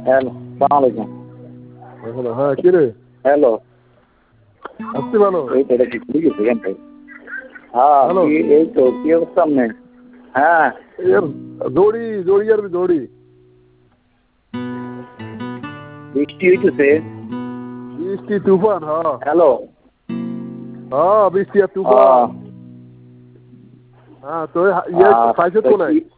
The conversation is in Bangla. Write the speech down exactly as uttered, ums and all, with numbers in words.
হ্যালো, সালাম আলাইকুম। হ্যাঁ কে রে? হ্যালো, আসছি ভালো। এই তো এটা কি ঠিক আছে এখান থেকে? হ্যাঁ, হ্যালো। কি এই তো কি অবস্থা আপনার? হ্যাঁ, এর দৌড়ি দৌড়ি আর দৌড়ি বৃষ্টি হইতেছে। বৃষ্টি তুফান। হ্যাঁ হ্যালো, হ্যাঁ বৃষ্টি আর হ্যাঁ, তুফান। হ্যাঁ তো ইয়ে আহ, খাইছে তা তো নাই? কি-